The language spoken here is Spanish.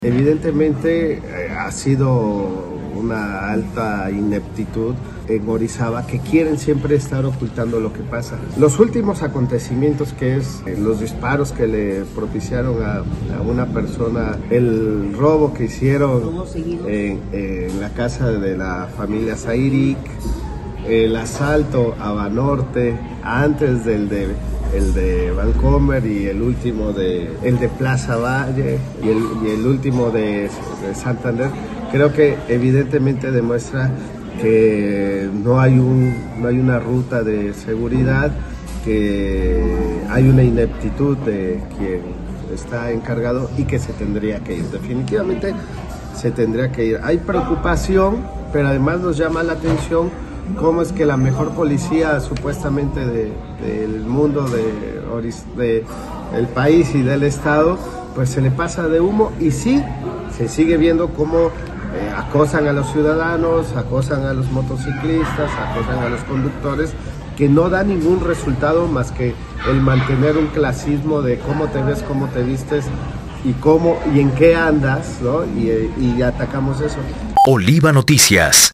Evidentemente ha sido una alta ineptitud en Orizaba, que quieren siempre estar ocultando lo que pasa. Los últimos acontecimientos, que es los disparos que le propiciaron a una persona, el robo que hicieron en la casa de la familia Zairik, el asalto a Banorte, antes del el de Vancomer y el último el de Plaza Valle y el último de Santander, creo que evidentemente demuestra que no hay una ruta de seguridad, que hay una ineptitud de quien está encargado y que se tendría que ir. Definitivamente se tendría que ir. Hay preocupación, pero además nos llama la atención cómo es que la mejor policía supuestamente del mundo, del país y del estado, pues se le pasa de humo, y sí, se sigue viendo cómo acosan a los ciudadanos, acosan a los motociclistas, acosan a los conductores, que no da ningún resultado más que el mantener un clasismo de cómo te ves, cómo te vistes y en qué andas, ¿no? Y atacamos eso. Oliva Noticias.